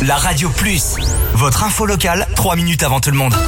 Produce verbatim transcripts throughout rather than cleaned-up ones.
la Radio Plus. Votre info locale, trois minutes avant tout le monde.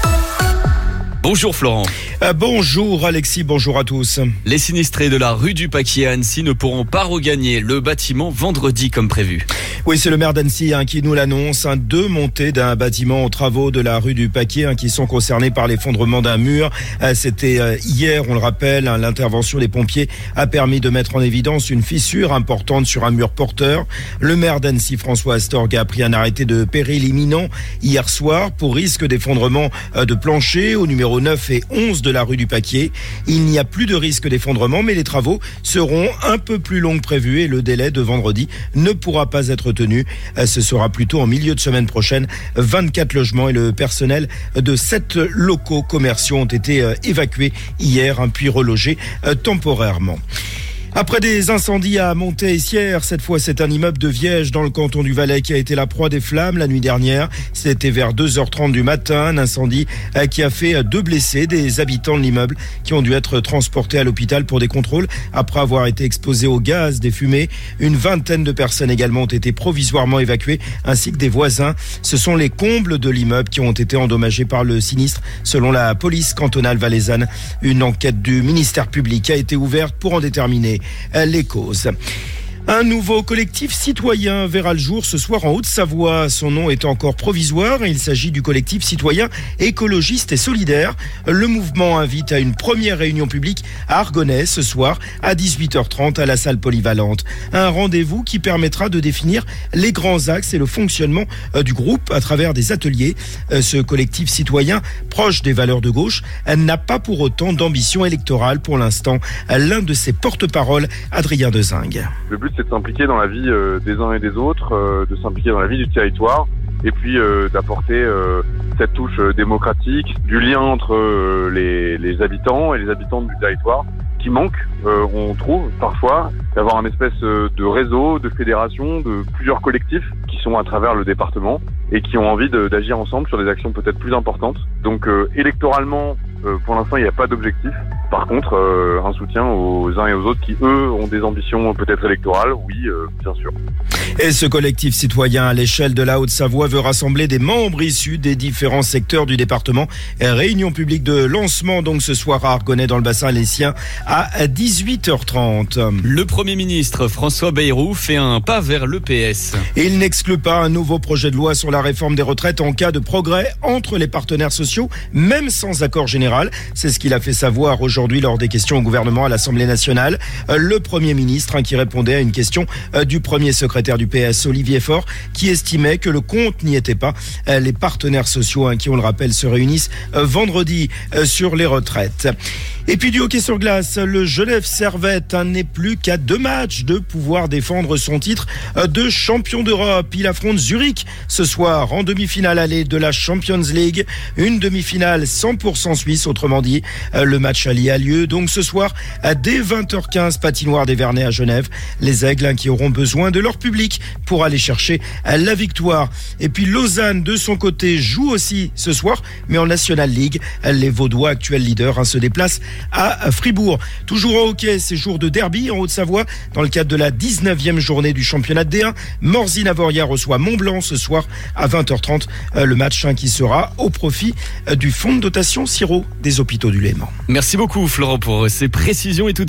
Bonjour Florent. Euh, bonjour Alexis, bonjour à tous. Les sinistrés de la rue du Paquier à Annecy ne pourront pas regagner le bâtiment vendredi comme prévu. Oui, c'est le maire d'Annecy hein, qui nous l'annonce. Hein, deux montées d'un bâtiment aux travaux de la rue du Paquier hein, qui sont concernées par l'effondrement d'un mur. Euh, c'était euh, hier, on le rappelle, hein, l'intervention des pompiers a permis de mettre en évidence une fissure importante sur un mur porteur. Le maire d'Annecy, François Astorg, a pris un arrêté de péril imminent hier soir pour risque d'effondrement euh, de plancher au numéro neuf et onze de la rue du Paquier. Il n'y a plus de risque d'effondrement, mais les travaux seront un peu plus longs que prévu et le délai de vendredi ne pourra pas être tenu. Ce sera plutôt en milieu de semaine prochaine. vingt-quatre logements et le personnel de sept locaux commerciaux ont été évacués hier, puis relogés temporairement. Après des incendies à Montet-et-Sierre, cette fois c'est un immeuble de Viège dans le canton du Valais qui a été la proie des flammes la nuit dernière. C'était vers deux heures trente du matin, un incendie qui a fait deux blessés, des habitants de l'immeuble qui ont dû être transportés à l'hôpital pour des contrôles après avoir été exposés au gaz, des fumées. Une vingtaine de personnes également ont été provisoirement évacuées ainsi que des voisins. Ce sont les combles de l'immeuble qui ont été endommagés par le sinistre selon la police cantonale valaisanne. Une enquête du ministère public a été ouverte pour en déterminer les causes. Un nouveau collectif citoyen verra le jour ce soir en Haute-Savoie. Son nom est encore provisoire. Il s'agit du collectif citoyen écologiste et solidaire. Le mouvement invite à une première réunion publique à Argonay ce soir à dix-huit heures trente à la salle polyvalente. Un rendez-vous qui permettra de définir les grands axes et le fonctionnement du groupe à travers des ateliers. Ce collectif citoyen proche des valeurs de gauche n'a pas pour autant d'ambition électorale pour l'instant. L'un de ses porte-paroles, Adrien Dezingue. Le but, c'est de s'impliquer dans la vie euh, des uns et des autres, euh, de s'impliquer dans la vie du territoire et puis euh, d'apporter euh, cette touche euh, démocratique, du lien entre euh, les, les habitants et les habitantes du territoire qui manque, euh, on trouve parfois, d'avoir un espèce euh, de réseau, de fédération, de plusieurs collectifs qui sont à travers le département et qui ont envie de, d'agir ensemble sur des actions peut-être plus importantes. Donc euh, électoralement, euh, pour l'instant, il n'y a pas d'objectif. Par contre, euh, un soutien aux uns et aux autres qui, eux, ont des ambitions peut-être électorales, oui, euh, bien sûr. Et ce collectif citoyen à l'échelle de la Haute-Savoie veut rassembler des membres issus des différents secteurs du département. Réunion publique de lancement donc ce soir à Argonay dans le bassin alsaicien à dix-huit heures trente. Le Premier ministre François Bayrou fait un pas vers l'E P S. Et il n'exclut pas un nouveau projet de loi sur la réforme des retraites en cas de progrès entre les partenaires sociaux, même sans accord général. C'est ce qu'il a fait savoir aujourd'hui lors des questions au gouvernement à l'Assemblée nationale. Le Premier ministre hein, qui répondait à une question euh, du premier secrétaire du P S, Olivier Faure, qui estimait que le compte n'y était pas. Euh, les partenaires sociaux hein, qui, on le rappelle, se réunissent euh, vendredi euh, sur les retraites. Et puis du hockey sur glace, le Genève Servette hein, n'est plus qu'à deux matchs de pouvoir défendre son titre euh, de champion d'Europe. Il affronte Zurich ce soir en demi-finale allée de la Champions League. Une demi-finale cent pour cent suisse, autrement dit. Euh, le match allié a lieu donc ce soir à dès vingt heures quinze, patinoire des Vernets à Genève. Les Aigles hein, qui auront besoin de leur public pour aller chercher euh, la victoire. Et puis Lausanne, de son côté, joue aussi ce soir, mais en National League. Les Vaudois, actuels leaders, hein, se déplacent à Fribourg. Toujours en hockey, c'est jour de derby en Haute-Savoie dans le cadre de la dix-neuvième journée du championnat de D un. Morzine-Avoria reçoit Mont-Blanc ce soir à vingt heures trente. Le match hein, qui sera au profit du fonds de dotation Siro des hôpitaux du Léman. Merci beaucoup Florent pour ces précisions et tout.